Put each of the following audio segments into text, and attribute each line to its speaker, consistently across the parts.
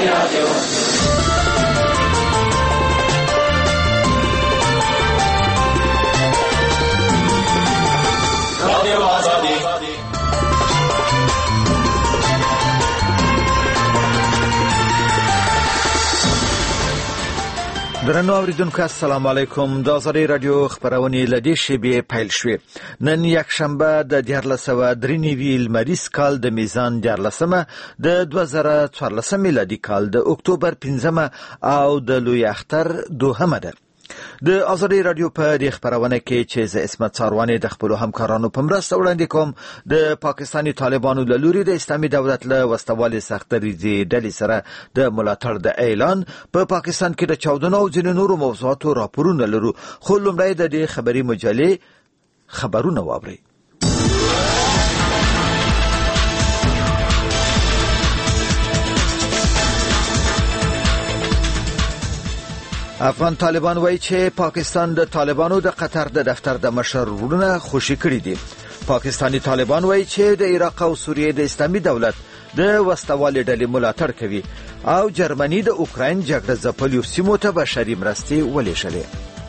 Speaker 1: درنو اوریدونکو السلام علیکم. د آزادۍ رادیو خبرونه لدې شیبې پیل شوې. نن یک شنبه د 1493 لمریز کال د میزان 14مه د 2014 میلادي کال د اکتوبر 15 او د لوی اختر 2 ده. د آزادۍ رادیو په دې خبرونه کې چې ز اسمت څارواني د خپل همکارانو په مرسته وړاندې کوم د پاکستاني طالبانو له لوري د اسلامي دولت له وسوالې سختريزي ډلې سره د ملاتړ د اعلان په پاکستان کې د چاودنو او ځینو نورو موضوعاتو راپورونه لرو. خو لومړی د دې خبري مجلې خبرونه واوري. افغان طالبان وایي چې پاکستان د طالبانو د قطر د دفتر د مشر ورونه خوشي کړی دي. پاکستانی طالبان وایي چې د عراق او سوریې د اسلامي دولت د وسوالې ډلې ملاتړ کوي او جرمني د اوکراین جګړه ځپلو سیمو ته بشري مرستې ولېږلې.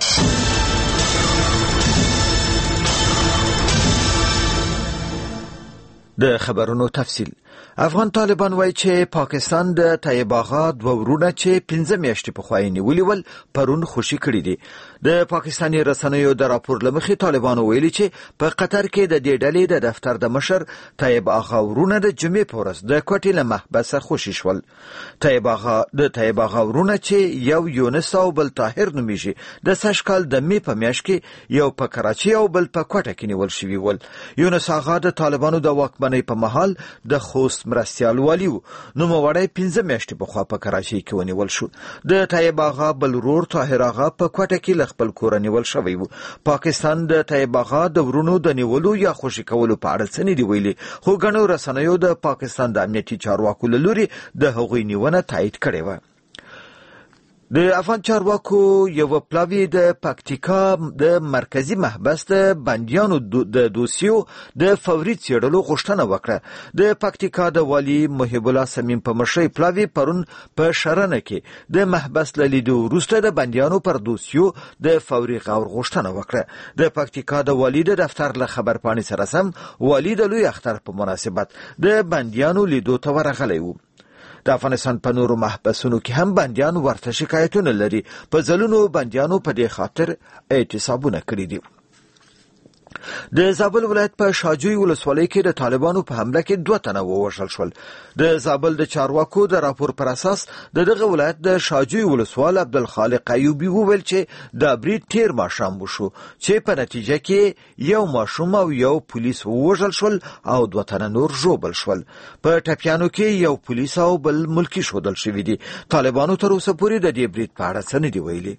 Speaker 1: د خبرونو تفصیل. افغان طالبان وایي چې پاکستان د طیب آغا دوه ورونه چې 15 میاشتې پخوا یې نیولي ول پرون خوشي کړي دي. د پاکستاني رسنیو د راپور لمخې طالبانو ویلي چې په قطر کې د دې ډلې د دفتر د مشر طیب آغا ورونه د جمعې په ورځ د کوټې له محبسه خوشي شول. طیب آغا ورونه چې یو یونس او بل طاهر نومیږي د سشکال د می په میاشت کې یو په کراچي او بل په کوټه کې نیول شوي ول. یونس آغا د طالبانو د واکمنۍ په مهال د خوست مرستیال والیو نو موړی 15 میاشتې پخوا په کراچي کې ونیول شو. د طیب آغا بل ورور طاهر آغا په کوټه کې خپل کور نیول شوی وو. پاکستان د طیب آغا د ورونو د نیولو یا خوشي کولو په اړه څه نه دی ویلي، خو ګڼو رسنیو د پاکستان د امنیتي چارواکو له لوري د هغوی نیونه تایید کړې وه. د افغان چارواکو یو پلاوی د پکتیکا د مرکزی محبس د بندیانو د دوسیو د فوري څېړلو غوښتنه وکړه. د پکتیکا د والی محب الله سمیم په مشرۍ پلاوی پرون په شرنه کې د محبس له لیدو وروسته د بندیانو پر دوسیو د فوري غور غوښتنه وکړه. د پکتیکا د والی د دفتر له خبرپاڼې سره سم والی د لوی اختر په مناسبت د بندیانو لیدو ته ورغلی و. د افغانستان په نورو محبسونو کې هم بندیان ورته شکایتونه لري. په ځلونو بندیانو په دې خاطر اعتصابونه کړي دي. د زابل ولایت په شاجوی ولسوالۍ کې د طالبانو په حمله کې 2 تنه ووژل شول. د زابل د چارواکو د راپور پر اساس دغه ولایت د شاجوی ولسوال عبدالخالق ایوبی وویل چې د برید تیر ماښام وشو چې په نتیجه کې یو ماشوم او یو پولیس ووژل شول او 2 تنه نور ژوبل شول. په ټپیانو کې یو پولیس او بل ملکی شودل شوی دي. طالبانو تر اوسه پورې د دې برید په اړه څه نه دی ویلي.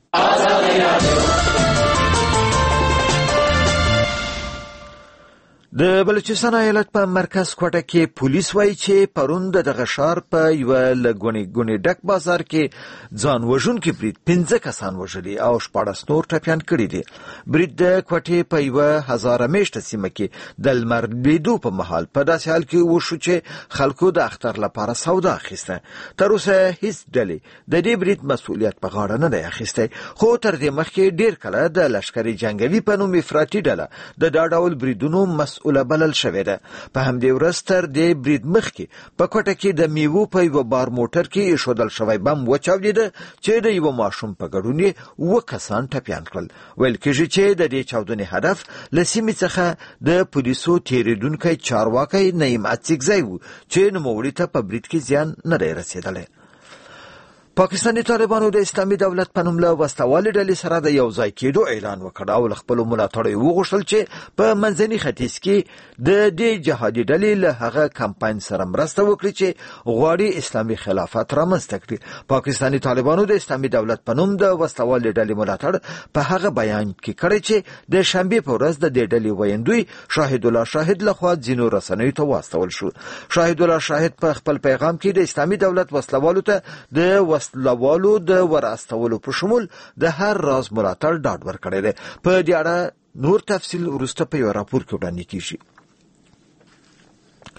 Speaker 1: د بلوچستان ایالت په مرکز کوټه کې پولیس وایي چې پرون دغه ښار په یو لګونی ډک بازار کې ځان وژونکي برید 15 کسان وژلي او 14 نور ټپیان کړي دي. برید د کوټې په یو هزاره میشته سیمه کې د لمر لیدو په مهال په داسې حال کې وشو چې خلکو د اختر لپاره سودا اخیسته. تر اوسه هیڅ ډلې د دې برید مسؤلیت په غاړه نه دی اخیستی، خو تر دې مخکې ډیر کله د لشکري جنگوي په نوم افراطي ډله د دا ډول بریدونو مسؤله بلل شوې ده. په همدې ورځ تر دې برید مخکې په کوټه کې د میوو په یو بار موټر کې ایښودل شوی بم وچاودېده چې د یو ماشوم په ګډون یې 2 کسان ټپیان کړل. ویل کېږي چې د دې چاودنې هدف له سیمې څخه د پولیسو تېرېدونکی چارواکی نعیم اڅکزی و چې نوموړي ته په برید کې زیان نه دی رسېدلی. پاکستاني طالبانو د اسلامي دولت په نوم له وسوالې ډلې سره د یو ځای کېدو اعلان وکړ او خپل ملاتړي وغوښتل چې په منځني ختیځ کې د دې جهادي ډلې له هغه کمپاین سره مرسته وکړي چې غواړي اسلامي خلافت رامنځته کړي. پاکستاني طالبانو د اسلامي دولت په نوم د وسوالې ډلې ملاتړ په هغه بیان کې کړی چې د شنبې په ورځ د دې ډلې ویندوی شاهد الله شاهد لخوا ځینو رسنیو ته واستول شو. شاهد الله شاهد په خپل پیغام کې د اسلامي دولت وسلوالو ته د وسلوالو د وراستولو په شمول د هر راز ملاتړ ډاډ ورکړی دی. په دې اړه نور تفصیل وروسته په یو راپور کې وړاندې کیږي.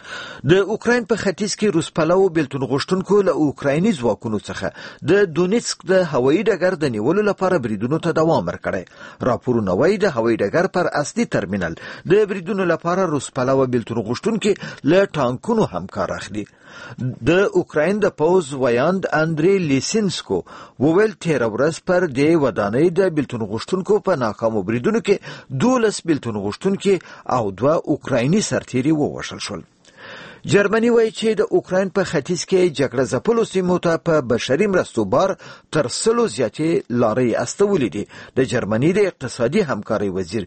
Speaker 1: د اوکراین په ختیځ کې روس پلو بیلتون غوښتونکو له اوکرایني ځواکونو څخه د دونیتسک د هوایي ډګر د نیولو لپاره بریدونو ته دوام ورکړی. راپورونه وايي د هوایي ډګر پر اصلي ترمینل د بریدونو لپاره روس پلو بیلتون غوښتونکي له ټانکونو هم کار اخلي. د اوکراین د پوز ویاند اندری لیسینسکو وویل تیر ورځ پر دې ودانۍ د بیلتون غوښتونکو په ناکامو بریدونو کې 12 بیلتون غوښتونکي او 2 اوکرایني سرتیري ووژل شول. جرمني وایي چې د اوکراین په ختیځ کې جګړه ځپلو سیمو ته په بشري مرستو بار تر 100 زیاتې لارې استولې دي. د جرمني د اقتصادي همکارۍ وزیر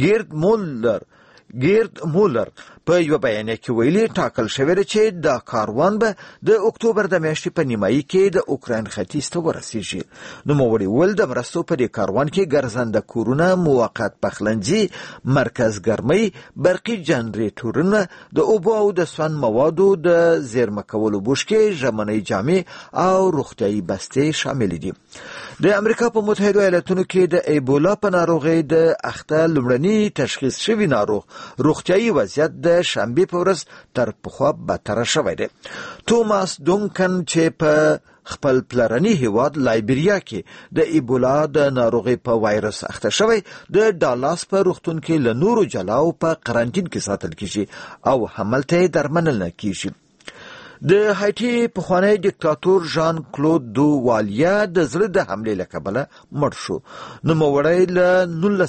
Speaker 1: ګیرد مولر په یو بیانیه کې ویلي ټاکل شوی دی چې دا کاروان به د اکتوبر د میاشتې په نیمایي کې د اوکراین ختیځ ته ورسیږي. نوموړي ویل د مرستو په دې کاروان کې ګرځنده کورونه، موقت پخلنځي، مرکز ګرمۍ، برقي جنریټورونه، د اوبو او د سون موادو د زیرمه کولو بوشکې، ژمنۍ جامې او روغتیايي بستې شامل دي. د امریکا په متحده ایالاتونو کې د ایبولا په ناروغۍ د اخته لومړني تشخیص شوی ناروغ روغتیايي وضعیت د شنبې په ورځ تر پخوا بدتر شوی دی. توماس دونکن چې په خپل پلرني هیواد لایبیریا کې د ایبولا د ناروغۍ په وایرس اخته شوی د ډالاس په روغتون کې له نورو جلاو په قرنټین کې ساتل کیږي او هملته درملنه نه کیږي. د هایټي پخوانی دیکتاتور ژان کلود دو والیا د زړه د حملې له کبله مړ شو. نوموړی له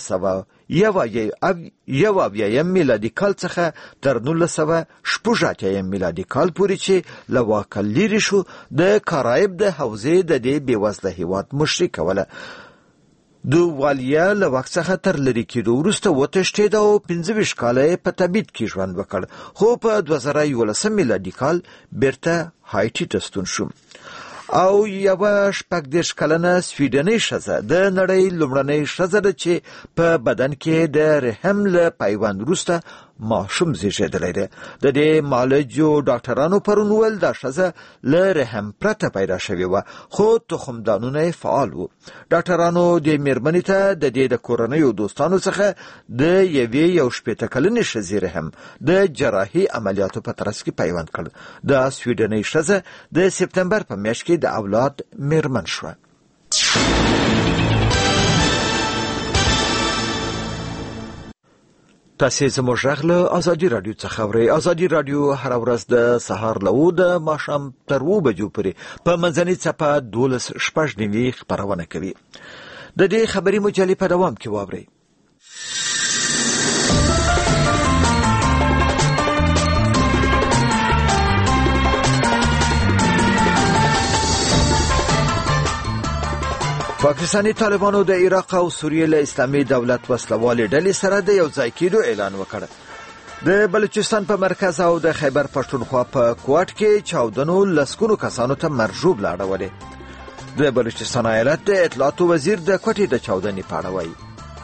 Speaker 1: 1991 میلادي کال څخه تر 1986 میلادي کال پورې چې له واکه لیرې شو د کارایب د حوزې د دې بېوزله هیواد مشري کوله. دو والیا له وخت څخه تر لرې کېدو وروسته وتښتېد او 25 کاله په تبعید کې ژوند وکړ، خو په 2011 میلادي کال بیرته هایټي ته ستون شو. او یوه 40 کلنه سویډنۍ ښځه د نړۍ لومړنۍ ښځه ده چې په بدن کې د رحم له پیوند وروسته ماشوم زیږېدلی دی. د دې معالجو ډاکټرانو پرون ویل دا ښځه له رحم پرته پیدا شوې وه، خو تخمدانونه یې فعال وو. ډاکټرانو دې مېرمنې ته د دې د کورنیو دوستانو څخه د یوې 80 کلنې ښځې رحم د جراحي عملیاتو په ترڅ کې پیوند کړ. دا سویډنۍ ښځه د سپتمبر په میاشت کې د اولاد مېرمن شوه. تاسې زموږ غږ له ازادي راډیو څخه اورئ. ازادي راډیو هره ورځ د سهار له 9 د ماښام تر 2 بجو پورې په منځنۍ څپه 12:09 خپرونه کوي. د دې خبري مجلې په دوام کې واورئ. پاکستانی طالبانو د عراق او سوریې له اسلامي دولت وسلوالې ډلې سره د یو ځای کېدو اعلان وکړ. د بلوچستان په مرکز او د خیبر پښتونخوا په کوټ کې چاودنو لسګونو کسانو ته مرجوب لاړولې. د بلوچستان ایالت د اطلاعاتو وزیر د کوټې د چاودنې په اړه وایي.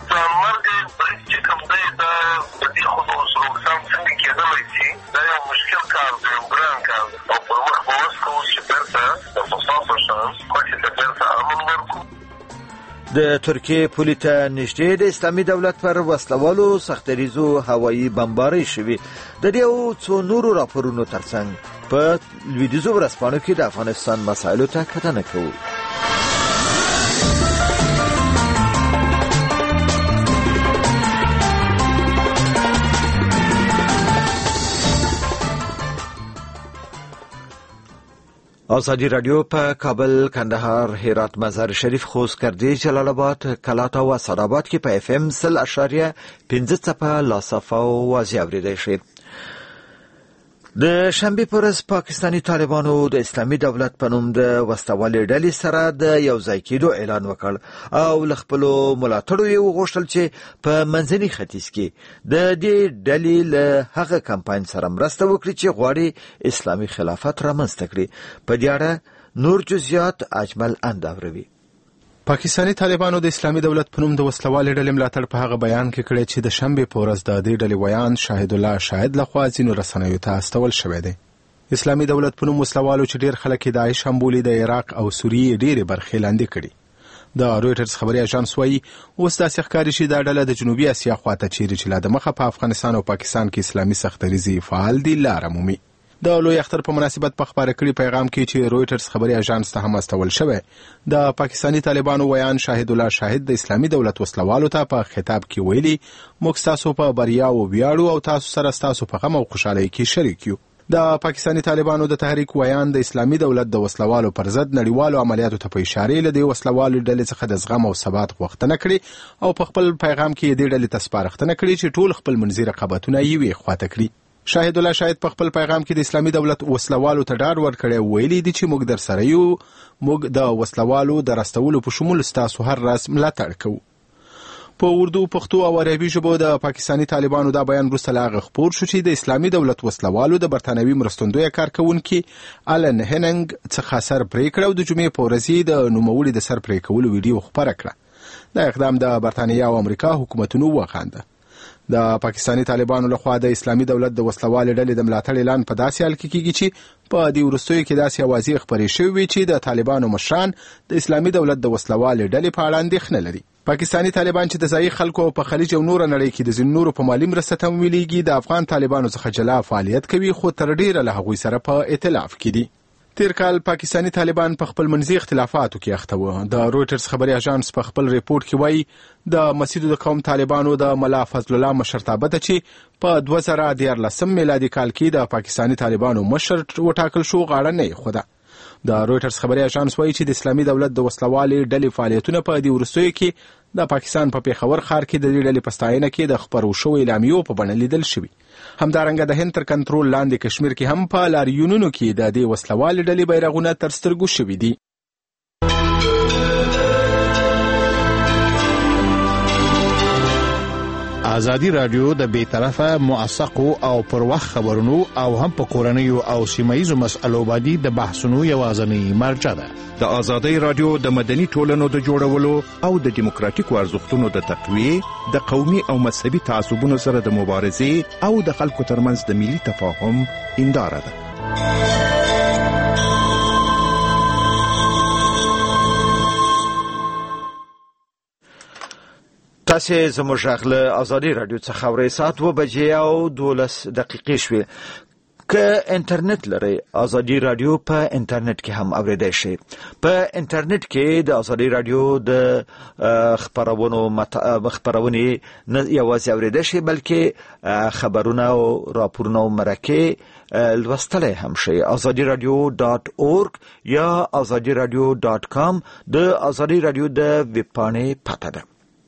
Speaker 1: د ترکیه پولې ته نږدې د اسلامي دولت پر وسلوالو سختریزو هوایي بمبارۍ شوې. د دې او څو نورو راپورونو ترڅنګ په لویدیځو ورځپاڼو کې د افغانستان مسایلو ته کتنه کوو. ازادي رادیو په کابل، کندهار، هرات، مزار شریف، خوست، کردی، جلال آباد، کلات او اسداباد کې په FM 100.5 څپه لاصفه او واضح اوریدای شي. د شنبې پر ورځ پاکستانی طالبانو د اسلامي دولت په نوم د وسلوالې ډلې سره د یو ځای کېدو اعلان وکړ او له خپلو ملاتړو یې وغوښتل چې په منځني ختیځ کې د دې ډلې له هغه کمپاین سره مرسته وکړي چې غواړي اسلامي خلافت رامنځته کړي. په دې اړه نور جزئیات اجمل انداوروي.
Speaker 2: پاکستانی طالبانو د اسلامي دولت په نوم د وسلوالې ډلې ملاتړ په هغه بیان کې کړی چې د شنبې په ورځ د دې ډلې ویاند شاهد الله شاهد لخوا ځینو رسنیو ته استول شوی دی. اسلامي دولت په نوم وسلوالو چې ډېر خلک یې داعش هم بولي د عراق او سوریې ډېرې برخې لاندې کړي. د رویټرز خبري اژانس وایي اوس داسې ښکاري چې دا ډله د جنوبي اسیا خواته چیرې چې لا د مخه په افغانستان او پاکستان کې اسلامي سختریزي فعال دي لاره مومي. د لوی اختر په مناسبت په خبره کړي پیغام کې چې رویټرز خبري اژانس ته هم استول شوی د پاکستاني طالبانو ویان شاهد الله شاهد د اسلامي دولت وسلوالو ته په خطاب کې ویلي موږ تاسو په بریا او ویاړو او تاسو سره تاسو په غم او خوشحالۍ کې شریک یو. د پاکستاني طالبانو د تحریک ویان د اسلامي دولت د وسلوالو پر ضد نړیوالو عملیاتو ته په اشاره لدی وسلوالو ډلې څخه د زغم او ثبات غوښتنه کړې او په خپل پیغام کې د ډلې تسپارښتنه کړې چې ټول خپل منځي رقابتونه یې خواته کړي. شاهد الله شاهد په خپل پیغام کې د اسلامي دولت وسلوالو ته ډاډ ورکړی ویلي دي چې موږ در سره یو موږ د وسلوالو د راستولو په شمول ستاسو هر راز ملاتړ کوو. په اردو پښتو او عربي ژبو د پاکستاني طالبانو دا بیان وروسته لا خپور شو چې د اسلامي دولت وسلوالو د برتانوي مرستندوی کارکونکي آلن هننګ څخه سر پرې کړ او د جمعې په ورځ د نوموړي د سر پرې کولو ویډیو خپره کړه. دا اقدام د برتانیا او امریکا حکومتونو وخانده. د پاکستاني طالبانو لخوا د اسلامي دولت د وسلوال ډلې د ملاتړ اعلان په داسې حال کې کیږي چې په دې وروستیو کې داسې اوازې خپرې شوې چې د طالبانو مشران د اسلامي دولت د وسلوال ډلې په اړه اندېښنه لري. پاکستاني طالبان چې د ځایي خلکو په خلیج او نور نړۍ کې د ځینو نورو په مالی مرسته تمویلېږي د افغان طالبانو څخه جلا فعالیت کوي خو تر ډیره له هغوی سره په ائتلاف کې دي. تیر کال پاکستاني طالبان په خپل منځي اختلافاتو کې اخته و. د رویټرز خبري اژانس په خپل ریپورت کې وایي د مسجد د قوم طالبانو د ملا فضل الله مشرتابه ته چې په 2014 میلادي کال کې د پاکستاني طالبانو مشر وټاکل شو غاړه نه خوده. د رویټرز خبري اژانس وایي چې د اسلامي دولت د وسلوالي ډلې فعالیتونه په دې وروستیو کې د پاکستان په پیښور ښار کې د دې ډلې په ستاینه کې د خپرو شویو اعلامیو په بڼه لیدل شوي. همدارنګه د هند تر کنټرول لاندې کشمیر کې هم په لاریونونو کې د دې وسلوالي ډلې بیرغونه تر سترګو شوي دي.
Speaker 3: ازادي رادیو د بیطرفه موثقو او پر وخت خبرونو او هم په کورنیو او سیمایي مسألو باندې د بحثونو یوازینی مرجع ده.
Speaker 4: د ازادي رادیو د مدني ټولنو د جوړولو او د دیموکراتیکو ارزښتونو د تقویه د قومي او مذهبي تعصبونو سره د مبارزې او د خلکو ترمنځ د ملي تفاهم هنداره ده.
Speaker 1: تاسو زموږ غږ له ازادي رادیو څخه اورئ. ساعت 2:12 شوې. که انټرنیټ لرئ ازادي رادیو په انټرنیټ کې هم اوریدای شئ. په انټرنیټ کې د ازادي رادیو د خبرونې نه یوازې اوریدای شئ بلکې خبرونه او راپورونه او مرکې لوستلای هم شئ. azadiradio.org یا azadiradio.com د ازادي رادیو د ویب پاڼې پته ده.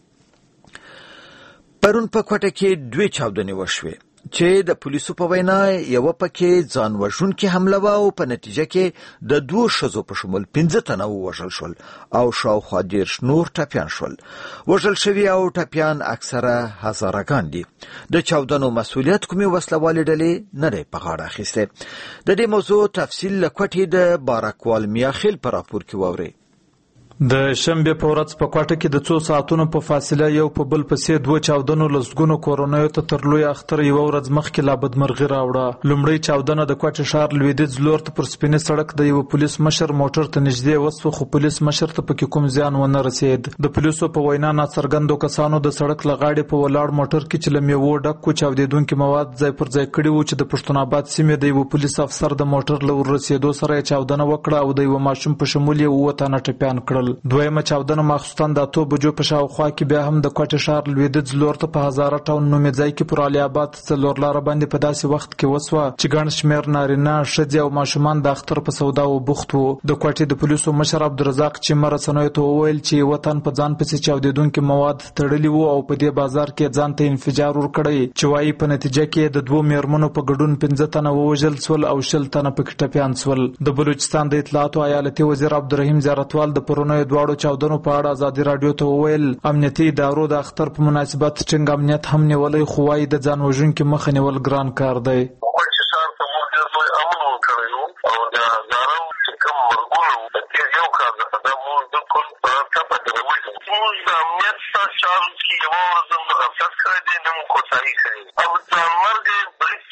Speaker 1: پرون په کوټه کې 2 چاودنې وشوې چې د پولیسو په وینا یو پکې ځان وژونکې حمله و او په نتیجه کې د 2 ښځو په شمول 15 تنه ووژل شول او شاوخوا 10 نور ټپیان شول. وژل شوي او ټپیان اکثره هزارهګان دي. د چاودنو مسؤلیت کومې وسلوالې ډلې نه دی په غاړه اخیستی. د دې موضوع تفصیل له کوټې د بارکوال میاخیل په راپور کې واورئ.
Speaker 5: د شنبه په ورځ په کوټه کې د 2 ساعتونو په فاصله یو په بل پسې 2 چاودنو لسګونو کورونیو ته تر لوی اختر یو ورځ مخکې لا بدمرغي راوړه. لومړی چاودنه د کوټه ښار لویدیځ لور ته پر سپینې سړک د یو پولیس مشر موټر ته نږدې وسو خو پولیس مشر ته پکې کوم زیان ونه رسید. د پولیسو په وینا ناڅرګندو کسانو د سړک لغاړې په ولاړ موټر کې چې لمېوو ډک چاودیدونکي مواد ځای پر ځای کړي وو چې د پښتون آباد سیمې د یو پولیس افسر د موټر له ورسېدو سره چاودنه وکړه او د یو ماشوم په شمول یې 9 تنه ټپیان کړل. دویمه چاودنه مخصوصاً د 8 بجو په شاوخوا کې بیا هم د کوټه ښار لویدیځ لور ته په هزاره ټاون نومې ځای کې پر علي آباد څلور لاره باندې په داسې وخت کې وسوه چې ګڼ شمېر نارینه ښځې او ماشومان د اختر په سودا و بوخت وو. د کوټې د پولیسو مشر عبدالرزاق چې رسنیو ته وویل چې وطن په ځان پسې چاودېدونکي مواد تړلي وو او په دې بازار کې ځان ته انفجار ورکړی چې وایي په نتیجه کې د 2 میرمنو په ګډون 15 تنه ووژل سول او 20 تنه پکې ټپیان سول. د بلوچستان د اطلاعاتو ایالتي وزیر عبدالرحیم زیارتوال د پرونیو دواړو چاودنو په اړه ازادي رادیو ته وویل امنیتي ادارو د اختر په مناسبت څنګه امنیت هم نیولای خو وايي د ځان وژونکي مخه نیول ګران کار دی.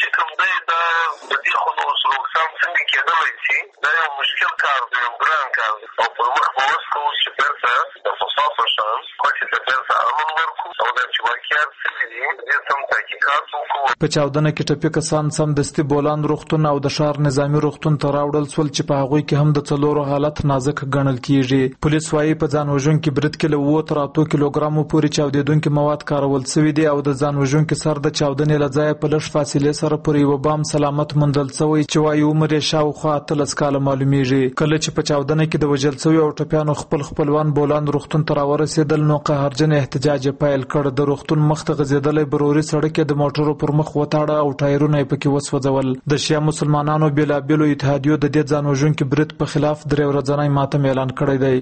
Speaker 6: چې کوم دی دا د دې خو نو روغسام څنګه کېدلی شي دا یو مشکل کار دی یو ګران کار دی او پر مخ به وس کوو چې بیرته د فساد په شان کوټې ته بیرته امن ورکړو او دا چې واقعیات څه دي دې سم تحقیقات وکړو.
Speaker 5: په چاودنه کې ټپي کسان سمدستي بولان روغتون او د ښار نظامي روغتون ته راوړل سول چې په هغوی کې هم د څلورو حالت نازک ګڼل کیږي. پولیس وايي په ځان وژونکي برید کې له 7 تر 8 کیلوګرامو پورې چاودېدونکي مواد کارول سوي دي او د ځان وژونکي سر د چاودنې له ځایه په لږ فاصلې سره پر یو بام سلامت موندل سوی چې وايي عمر یې شاوخوا 13 کاله معلومیږي. کله چې په چاودنه کې د وژل سوي او ټپیانو خپلوان بولان روغتون ته راورسېدل نو قهرجن احتجاج پیل کړ. د روغتون مخ ته غځېدلی بروري سړک د موټرو پر مخ وتاړه او ټایرونه یې پکې وسوځول. د شیعه مسلمانانو بېلابېلو اتحادیو د دې ځان وژونکي برید په خلاف 3 ورځنی ماتم اعلان کړی دی.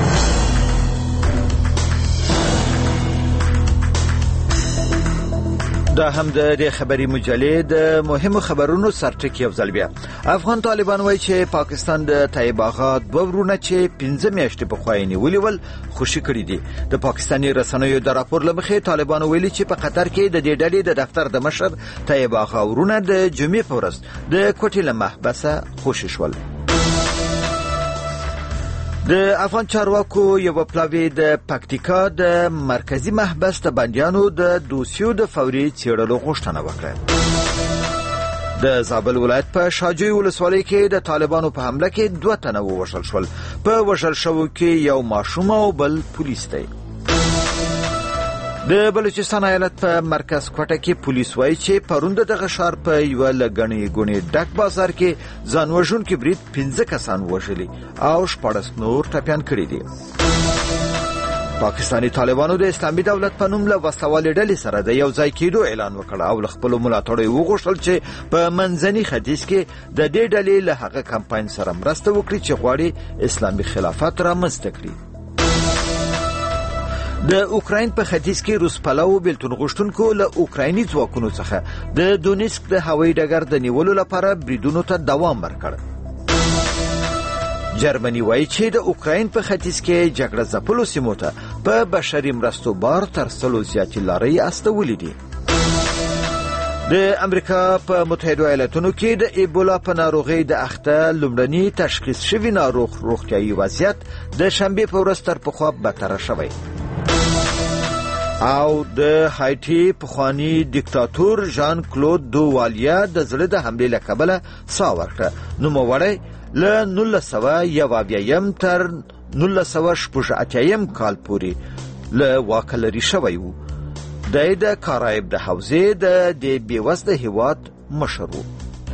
Speaker 1: دا هم د خبري مجلې د مهمو خبرونو سرټکی یو ځل بیا. افغان طالبان وایي چې پاکستان د طیب آغا 2 ورونه چې 15 میاشتې پخوا یې نیولي ول خوشي کړي دي. د پاکستاني رسنیو د راپور له مخې طالبانو ویلي چې په قطر کې د دې ډلې د دفتر د مشر طیب آغا ورونه د جمعې په ورځ د کوټې له محبسه خوشي شول. د افغان چارواکو یو پلاوی د پکتیکا د مرکزی محبس د بندیانو د دوسیو د فوري څېړلو غوښتنه وکړه. د زابل ولایت په شاجوی ولسوالۍ کې د طالبانو په حمله کې 2 تنه ووژل شول. په وژل شوو کې یو ماشوم او بل پولیس دی. د بلوچستان ایالت په مرکز کوټه کې پولیس وایي چې پروند دغه ښار په یو لګنی ګونی ډک بازار کې ځان وژونکي برید 15 کسان وژلي او 14 نور ټپیان کړي دي. پاکستاني طالبانو د اسلامي دولت په نوم له وسلوالې ډلې سره د یو ځای کېدو اعلان وکړ او له خپلو ملاتړو وغوښتل چې په منځني ختیځ کې د دې ډلې له هغه کمپاین سره مرسته وکړي چې غواړي اسلامي خلافت رامنځته کړي. د اوکراین په ختیځ کې روس پلو بیلتون غوښتونکو له اوکرایني ځواکونو څخه د دونیسک د هوایي ډګر د نیولو لپاره بریدونو ته دوام ورکړ. جرمني وایي چې د اوکراین په ختیځ کې جګړه ځپلو سیمو ته په بشري مرستو بار تر 100 زیاتې لارۍ استولې دي. د امریکا په متحده ایالاتونو کې د ایبولا په ناروغۍ د اخته لومړني تشخیص شوي ناروغ روغتیايي وضعیت د شنبې په ورځ تر پخوا بدتره شوی او د هایټي پخوانی دیکتاتور ژان کلود دووالیا د زړه د حملې له کبله ساه ورکړه. نوموړی له 1901 تر 1986 کال پورې له واکه لرې شوی و. دی د کارایب د حوزې د دې بېوزله هېواد مشر و.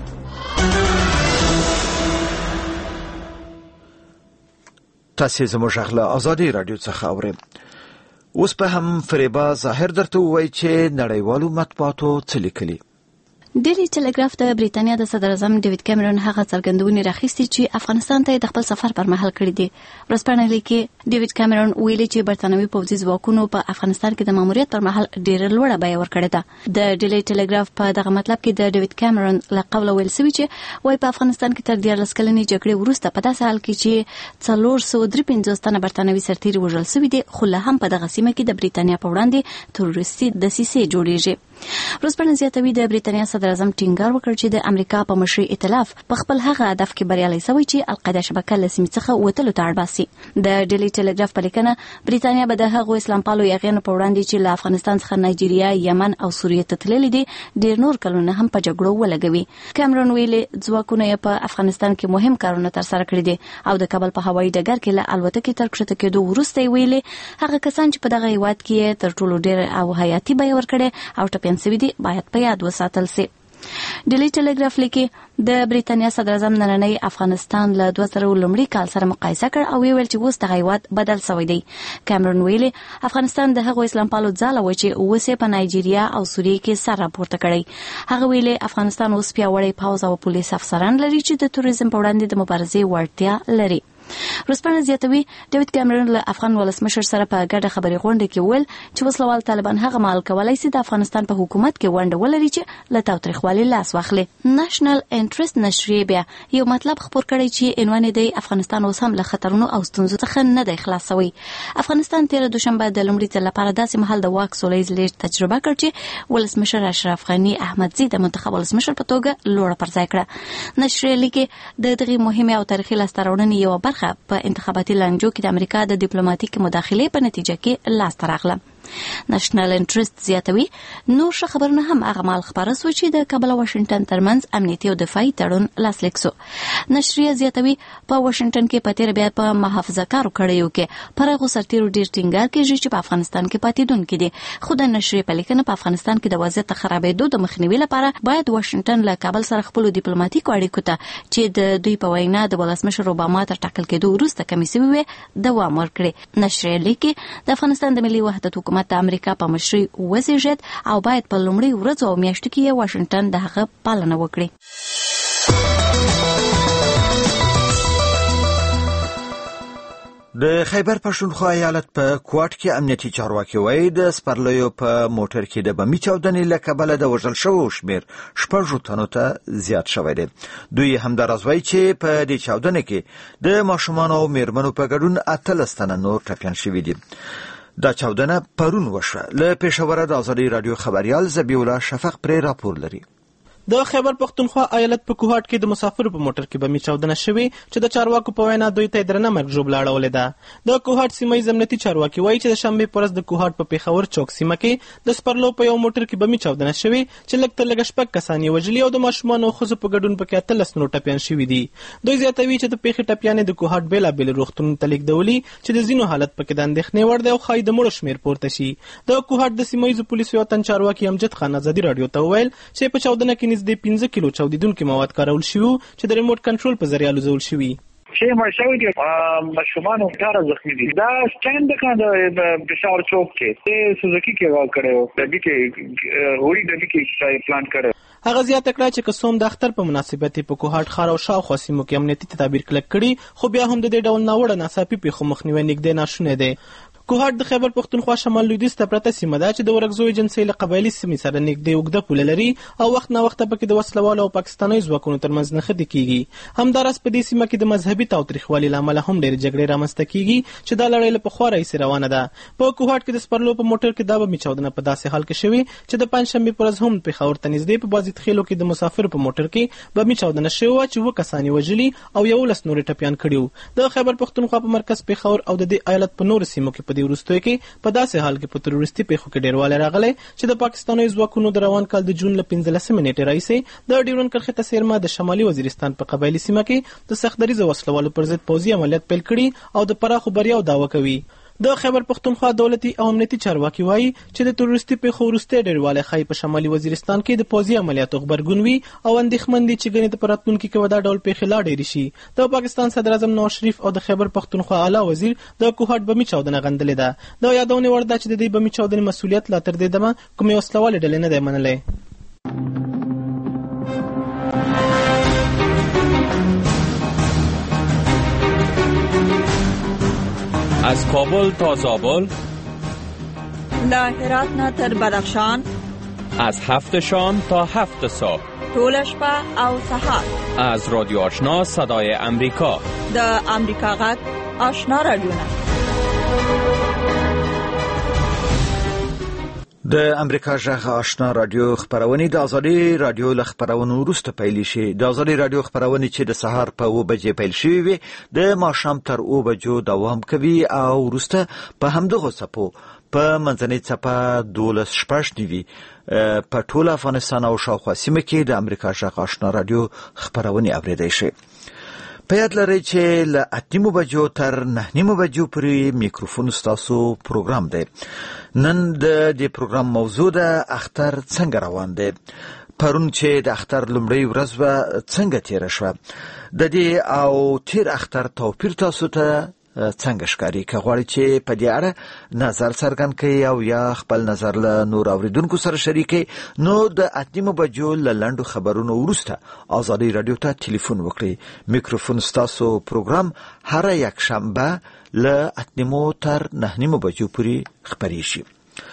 Speaker 1: تاسې زموږ غږ له ازادي راډیو څخه اورئ. اوس په هم فریبا ظاهر درته ووایي چې نړیوالو مطبوعاتو څه لیکلي.
Speaker 7: ډیلی ټلګراف د بریتانیا د صدر اعظم ډیوډ کیمرون هغه څرګندونې راخیستي چې افغانستان ته د خپل سفر پر مهال کړی دي. ورځپاڼه لیکي ډیوډ کیمرون ویلي چې برتانوي پوځي ځواکونو په افغانستان کې د ماموریت پر مهال ډیره لوړه بیه ورکړې ده. د ډیلی ټلګراف په دغه مطلب کې د ډیوډ کیمرون له قوله ویل شوی چې وایي په افغانستان کې تر 14 کلنې جګړې وروسته په داسې حال کې چې 453 تنه برتانوي سرتیري وژل شوي دي خو لا هم په دغه سیمه کې د بریتانیا په وړاندې تروریستي دسیسې جوړیږي. ورځپاڼه زیاتوي د بریتانیا صدر اعظم ټینګار وکړ چې د امریکا په مشرۍ ائتلاف په خپل هغه هدف کې بریالي شوی چې القاعده شبکه له سیمې څخه وتلو ته اړ باسي. د ډیلی ټلګراف په لیکنه بریتانیا به د هغو اسلام پالو یاغیانو په وړاندې چې له افغانستان څخه نایجیریا، یمن او سوریه ته تللي دي ډیر نور کلونه هم په جګړو ولګوي. کیمرون ویلي ځواکونه یې په افغانستان کې مهم کارونه ترسره کړي دي او د کابل په هوایي ډګر کې له الوتکې تر کښته کېدو وروسته ویلي هغه کسان چې په دغه هیواد کې تر ټولو ډیر او حیاتي بیه ورکړي او ټپیان شوي دي باید په یاد وساتل شي. ډیلی ټلګراف لیکي د بریتانیا صدر اعظم نننی افغانستان له 2000 لومړي کال سره مقایسه کړ او ویل چې اوس د هیواد بدل شوی دی. کیمرون ویلي افغانستان د هغو اسلام پالو ځاله و چې اوس په نایجیریا او سوریه کې سر راپورته کړی. هغه ویلي افغانستان اوس پیاوړی پوځ او پولیس افسران لري چې د توریزم په وړاندې د مبارزې وړتیا لري. ورسپانه زیاتوي ډیوډ کیمرون له افغان ولسمشر سره په ګډه خبري غونډه کې ویل چې وسلوال طالبان هغه مال کولای شي د افغانستان په حکومت کې ونډه ولري چې له تاوتریخوالي لاس واخلي. نېشنل انټرست نشریه بیا یو مطلب خبر کړی چې عنوان دی افغانستان اوس هم له خطرونو او ستونزو څخه نه دی خلاصوي. افغانستان تیر دوشنبه د لومړي ځل لپاره داسې مهال د واک سولهییز لیږد تجربه کړ چې ولسمشر اشرف غنی احمدزي د منتخب ولسمشر په توګه لوړه پرځای کړه. نشریه لیکي د دغه مهمه او تاریخي لاستهراوړنې یو برخه په انتخاباتي لانجو کې د امریکا د ډیپلوماټیک مداخلې په نتیجه کې لاس ته راغله. نېشنل انټرست زیاتوي نور ښه خبرونه هم هغه مال خبره سو چې د کابل او واشنگټن ترمنځ امنیتي او دفاعي تړون لاسلیک سو. نشریه زیاتوي په واشنگټن کې په تیر بیا په محافظه کارو کړیو کې پرغه سرتیرو ډیر ټینګار کیږي چې په افغانستان کې پاتېدونکو دي. خو د نشریه په لیکنه په افغانستان کې د وضعیت خرابېدو د مخنیوي لپاره باید واشنگټن له کابل سره خپل ډیپلوماټیک اړیکو ته چې د دوی په وینا د ولسمشر اوباما تر ټاکل کېدو وروسته کمی شوی وي دوام ورکړي. نشریه لیکي د افغانستان د ملي وحدت حکومت د امریکا په مشرۍ وزیږید او باید په لومړي ورځو او میاشتو کې واشنگټن د هغه پالنه وکړي.
Speaker 1: د خیبر پښتونخوا ایالت په کوټ کې امنیتي چارواکي وایي د سپرلیو په موټر کې د بمي چاودنې له کبله د وژل شوو شمېر 6 تنو ته زیات شوی دی. دوی همداراز وایي چې په دې چاودنه کې د ماشومانو او میرمنو په ګډون 18 تنه نور ټپیان شوي دي. دا چاودنه پرون وشوه. له پېښوره د ازادي رادیو خبريال زبیح الله شفق پرې راپور لري.
Speaker 8: د خیبر پښتونخوا ایالت په کوهاټ کې د مسافرو په موټر کې بمي چاودنه شوې چې د چارواکو په وینا دوی ته درنه مرګ ژوبله اړولې ده. د کوهاټ سیمه ییز امنیتي چارواکي وایي چې د شنبې په ورځ د کوهاټ په پیښور چوک سیمه کې د سپرلو په یو موټر کې بمي چاودنه شوې چې لږ تر لږه 6 کسان یې وژلي او د ماشومانو او ښځو په ګډون پکې 18 نور ټپیان شوي دي. دوی زیاتوي چې د پیښې ټپیانې د کوهاټ بېلابېل روغتونونو ته لیږدولي چې د ځینو حالت پکې د اندېښنې وړ دی او ښایي د مړو شمېر پورته شي. د کوهاټ د سیمه ییزو پولیسو یو تن چارواکي امجد خان ازادي رادیو ته وویل چې په چاودنه کې نږدې 15 کیلو چاودیدونکي مواد کارول شوي چې د ریموټ کنټرول په ذریعه لوزول شوي.
Speaker 9: چې مشاوي دي مشومان او کار زخمی دي. دا سټاند د پېښور چوک کې سوزوکی کې وا کړو د دې کې وړي د دې کې پلان کړو.
Speaker 8: هغه زیاته کړه چې قسم د اختر په مناسبت په کوهاټ ښار او شاوخوا سیمو کې امنیتي تدابیر کلک کړي خو بیا هم د دې ډول ناوړه ناڅاپي پیښو مخنیوی نږدې ناشونی دی. کوهاټ د خیبر پښتونخوا شمال لویدیځ ته پرته سیمه ده چې د ورکزو ایجنسۍ له قبایلي سیمې سره نږدې اوږده پوله لري او وخت نه وخت پکې د وسلوالو او پاکستاني ځواکونو ترمنځ نښتې کیږي. همداراز په دې سیمه کې د مذهبي تاوتریخوالي له امله هم ډېرې جګړې رامنځته کیږي چې دا لړۍ له پخوا راهیسې روانه ده. په کوهاټ کې د سپرلو په موټر کې دا بمي چاودنه په داسې حال کې شوې چې د پنجشنبې په ورځ هم پېښور ته نږدې په بازید خیلو کې د مسافرو په موټر کې بمي چاودنه شوې وه چې 7 کسان یې وژلي او 11 نور ټپیان کړي وو. د خیبر پښتونخوا په مرکز پېښور او د دې ایالت په نورو سیمو کې په دې وروستیو کې په داسې حال کې په تروریستي پیښو کې ډېروالی راغلی چې د پاکستاني ځواکونو د روان کال د جون له 15 نیټې راهیسې د ډیورن کرښې ته څیرمه د شمالي وزیرستان په قبایلي سیمه کې د سختدریځه وسلوالو پر ضد پوځي عملیات پیل کړي او د پراخو بریاو دعوه کوي. د خیبر پښتونخوا دولتي او امنیتي چارواکي وایي چې د تروریستي پیښو وروستی ډېروالی ښایي په شمالي وزیرستان کې د پوځي عملیاتو غبرګون وي او اندېښمن دي چې ګنې د په راتلونکي کې به دا ډول پیښې لا ډېرې شي. د پاکستان صدر اعظم نواز شریف او د خیبر پښتونخوا اعلی وزیر د کوهاټ بمي چاودنه غندلې ده. د یادونې وړ ده چې د دې بمي چاودنې مسؤلیت لا تر دې دمه کومې وسلوالې ډلې نه دی منلی.
Speaker 10: از کابل تا زابل،
Speaker 11: له هرات نه تر بدخشان،
Speaker 10: از 7 شام تا 7 صبح،
Speaker 11: ټول شپه او سهار،
Speaker 10: از رادیو آشنا صدای امریکا،
Speaker 11: د امریکا غږ آشنا رادیو نه.
Speaker 1: د امریکا غږ آشنا رادیو خبرونه د ازادي رادیو له خبرونو وروسته پیل شي. د ازادي رادیو خبرونه چې د سهار په 2 بجې پیل شوي وي د ماښام تر 2 بجو دوام کوي او وروسته په همدغه څپو په منځنۍ څپه 12 شپږ نیوي په ټول افغانستان او شاوخوا سیمه کې د امریکا غږ آشنا رادیو خبرونه اوریدای شي. په یاد لرئ چې له 8 بجو تر 9 بجو پورې میکروفون ستاسو پروګرام دی. نن د دې پروګرام موضوع ده اختر څنګه روان دی. پرون چې د اختر لومړی ورځ و څنګه تیر شوه. د دې او تیر اختر توپیر تاسو ته څنګه ښکاري. که غواړئ چې په دې اړه نظر څرګند کړئ او یا خپل نظر له نور اوریدونکو سره شریک کړئ نو د 8 بجو له لنډو خبرونو وروسته آزادۍ رادیو ته ټلیفون وکړئ. میکروفون ستاسو پروګرام هر یک شنبه له 8 تر 9 بجو پورې خپریږي.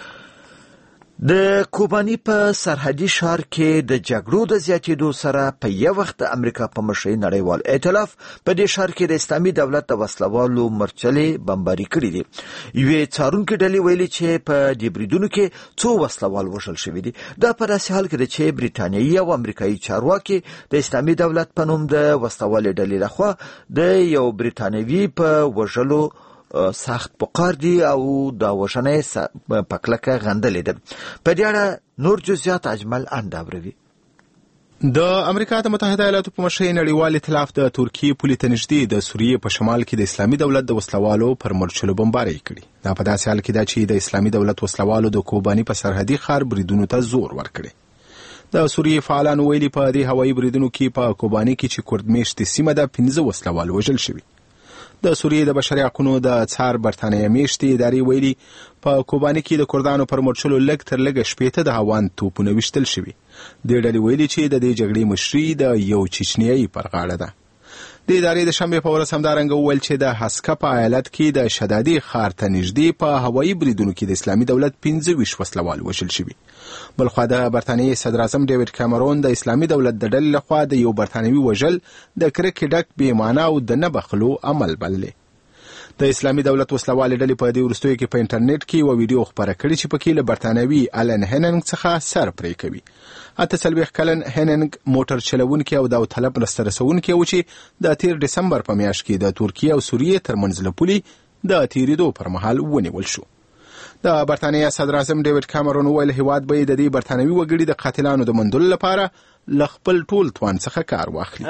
Speaker 1: د کوبانی په سرحدي ښار کې د جګړو د زیاتېدو سره په یو وخت د امریکا په مشرۍ نړیوال ائتلاف په دې ښار کې د اسلامي دولت د وسلوالو مرچلې بمباري کړې دي. یوې څارونکې ډلې ویلي چې په دې بریدونو کې 2 وسلوال وژل شوي دي. دا په داسې حال کې ده چې بریتانیایي او امریکایي چارواکي د اسلامي دولت په نوم د وسلوالې ډلې لخوا د یو بریتانیوي په وژلو سخت پکار دي او دا وژنه په کلکه غندلې ده. په دې اړه نور جزئیات اجمل انداوروي.
Speaker 2: د امریکا د متحده ایالاتو په مشرۍ نړیوال ائتلاف د ترکیې پولې ته نږدې د سوریې په شمال کې د اسلامي دولت د وسلوالو پر مرچلو بمباري کړي. دا په داسې حال کې ده چې د اسلامي دولت وسلوالو د کوبانی په سرحدي ښار بریدونو ته زور ورکړي. د سوریې فعالانو ویلي په دې هوایي بریدونو کې په کوبانی کې چې کورد میشتې سیمه ده 15 وسلوال وژل شوي. د سوریې د بشري حقوقو د څار برتانیې میشتې ادارې ویلي په کوبانی کې د کردانو پر مرچلو لږ تر لږه 18 د هاوان توپونه ویشتل شوي. د ډلې ویلي چې د دې جګړې مشري د یو چچنیایي پر غاړه ده. د ادارې د شنبې په ورځ همدارنګه وویل چې د هسکه په ایالت کې د شدادي ښار ته نږدې په هوایي بریدونو کې د اسلامي دولت 15 وسلوال وژل شوي. بلخوا د برتانیې صدر اعظم ډیوډ کامرون د اسلامي دولت د ډلې لخوا د یو برتانوي وژل د کرکې ډک بې معنا او د نه بخلو عمل بللی. د اسلامي دولت وسلوالې ډلې په دې وروستیو کې په انټرنیټ کې یو ویډیو خپره کړې چې پکې له برتانوي الن هیننګ څخه سر پرې کوي. 48 کلن هیننګ موټر چلوونکی او داوطلب مرسته رسوونکی و چې د 13 دسمبر په میاشت کې د ترکیې او سوریې ترمنځ له پولې د تیریدو پر مهال ونیول شو. د برتانیې صدر اعظم ډیوډ کامرون ویل هیواد به د دې برتانوي وګړي د قاتلانو د موندلو لپاره له خپل ټول توان څخه کار واخلي.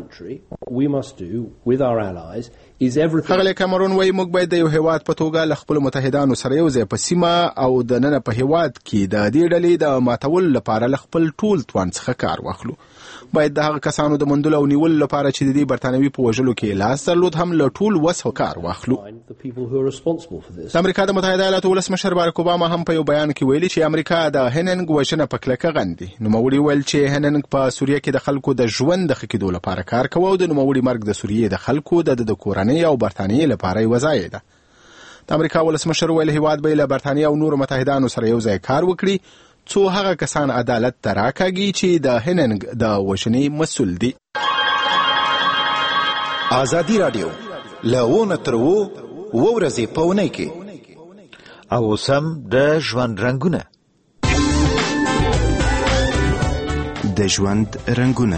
Speaker 2: هغه کامرون وایي موږ باید د یو هیواد په توګه له خپل متحدانو سره یو ځای په سیمه او د نن په هیواد کې د دې ډلې د ماتولو لپاره له خپل ټول توان څخه کار واخلو. باید د هغه کسانو د موندلو او نیولو لپاره چې د دې برتانوي په وژلو کې لاس درلود هم له ټول وس کار واخلو. د امریکا د متحده ایالاتو ولسمشر باراک اوباما هم په یو بیان کې ویلي چې امریکا د هیننګ وژنه په کلکه غندي. نوموړي ویل چې هیننګ په سوریه کې د خلکو د ژوند د ښه کېدو لپاره کار کوي او د نوموړي مرګ د سوریې د خلکو د کورنۍ او برتانیې لپاره یوه ځای ده. د امریکا ولسمشر ویل هیواد به له برتانیې او نورو متحدانو سره یو ځای کار وکړي څو هغه کسان عدالت ته راکاږي چې د هیننګ د وژنې مسؤل دي.
Speaker 4: آزادي رادیو له 9 تر 10 ورځې په اونۍ کې
Speaker 1: او سم د ژوند رنگونه
Speaker 12: د ژوند رنگونه.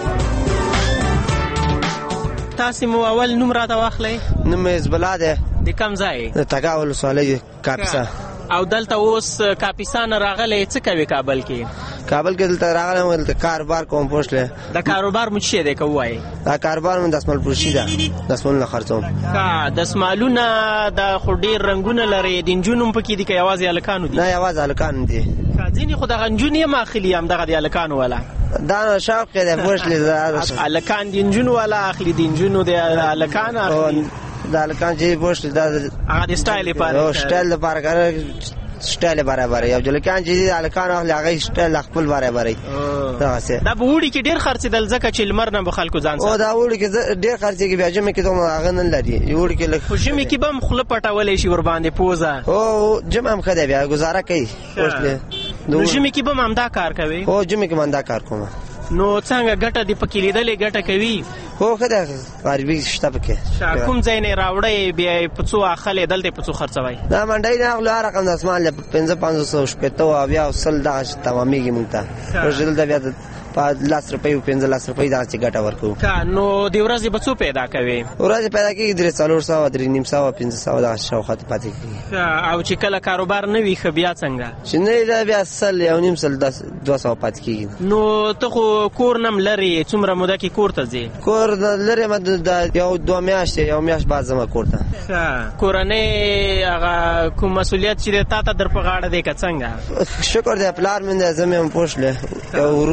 Speaker 8: تاسو مو اول نوم راته واخلئ.
Speaker 13: نوم حزب الله ده.
Speaker 8: د کوم ځای؟
Speaker 13: د تګاول ولسوالۍ کاپیسا.
Speaker 8: او دلته اوس کاپیسان راغلی څه کوي کابل کې؟
Speaker 13: کابل کې دلته راغلی دلته کاروبار کوم پوښتله.
Speaker 8: د کاروبار مو څه دی کوی؟
Speaker 13: دا کاروبار مو دسمال پوشي ده. دسمال خرڅوم.
Speaker 8: کا دسمالونه د خډیر رنگونه لري د انجونم پکې دي که یوازې الکانو دي؟
Speaker 13: نه یوازې الکان دي.
Speaker 8: ځینې خو دغه انجونې ماخلي هم دغه د الکانو والا
Speaker 13: دا شوق دی پوښتله
Speaker 8: الکان د انجونو والا اخلي د انجونو د الکان اخلي
Speaker 13: د الکان چې پوښتله دا
Speaker 8: هغه د سټایل لپاره
Speaker 13: او سټایل لپاره کار سټایل برابر یو جلکان چې الکان اخلي هغه سټایل خپل برابر دا څه
Speaker 8: دا بوړي کې ډیر خرڅ دل ځکه چې لمر نه بخلکو ځان
Speaker 13: او دا وړي کې ډیر خرڅ کې بیا جمع کې ته هغه نه لري وړي کې لکه
Speaker 8: جمع کې بم خله پټولې شي ور باندې پوزا
Speaker 13: او جمع هم خدای بیا گزاره کوي پوښتله
Speaker 8: نو جمع کې بم هم دا کار کوي
Speaker 13: او جمع کې من دا کار کوم
Speaker 8: نو څنګه ګټه دی پکې لیدلې ګټه کوي
Speaker 13: خو خدای غریبي شته پکې
Speaker 8: کوم ځای نه راوړې بیا په څو اخلې دلته په څو خرڅوي
Speaker 13: دا منډای نه غلا رقم د اسمان له 5500 شپته او بیا وصل دا تمامېږي مونږ ته ورجل دا بیا 10 روپۍ او 15 روپۍ دا چې ګټه ورکو
Speaker 8: نو دی ورځې به څو پیدا کوي
Speaker 13: ورځې پیدا کیږي 300 300 500 دا شاوخته پاتې کیږي
Speaker 8: او چې کله کاروبار نه وي خبیا څنګه
Speaker 13: چې نه دا بیا سل یو نیم سل 200 پاتې کیږي
Speaker 8: نو ته خو کور نم لري څومره موده کې کور ته ځي
Speaker 13: کور لري مده یو 2 میاشتې یو میاشت بعد زما کور ته
Speaker 8: کورنۍ هغه کوم مسؤلیت چې تا ته در په غاړه دی که څنګه
Speaker 13: شکر دې پلار مې زمې هم پوښله یو ورون مې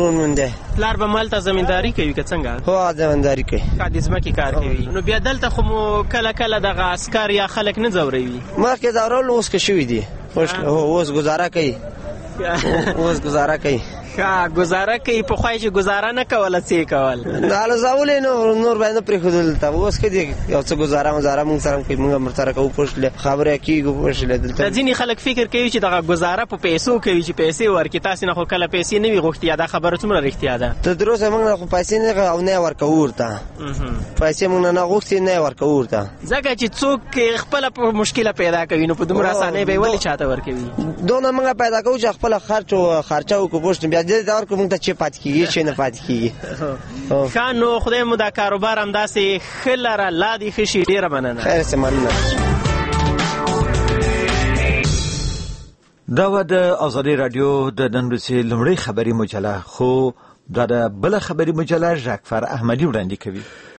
Speaker 13: دی.
Speaker 8: پلار به مالته زمینداری کوي که څنګه؟
Speaker 13: هو زمینداری کوي.
Speaker 8: د ځمکې کار کوي. نو بیا دلته خو مو کله کله دغه عسکر یا خلک نه ځوروي؟
Speaker 13: مخکې ځورول اوس که شوي دي. اوس ګزاره کوي. اوس ګزاره کوي.
Speaker 8: ښه ګزاره کوي. پخوا چې ګزاره نه کوله څه یې کول؟
Speaker 13: هله ځولې نور باید نه پرېښودل دلته. اوس که دي یو څه ګزاره مزاره مونږ سره کوي، مونږ هم ورسره کوو، پوښتلې خبرې کېږو پوښتلې دلته.
Speaker 8: ځینې خلک فکر کوي چې دغه ګزاره په پیسو کوي، چې پیسې ورکړي. تاسې نه خو کله پیسې نه وي غوښتي. دا خبره څومره رښتیا ده؟
Speaker 13: تر اوسه مونږ نه خو پیسې نه او نه یې ورکوو ورته. پیسې مونږ نه غوښتې نه یې ورکوو ورته،
Speaker 8: ځکه چې څوک خپله په مشکله پیدا کوي، نو په دومره اسانۍ به یې ولې چاته ورکوي؟
Speaker 13: دونه مونږ پیدا کوو چې خپله خرچه وکړو، پوښتنې بیا دې ته ورکړو مونږ ته چې پاتې کېږي چې نه پاتې کېږي.
Speaker 8: ښه نو خدای مو دا کاروبار همداسې ښه لره، لا دې ښه شي. ډېره مننه.
Speaker 13: خیر څه مننه.
Speaker 1: دا و د آزادي رادیو د نن ورځې لومړۍ خبري مجله، خو دا د بله خبري مجله ژاکفر احمدي وړاندې کوي.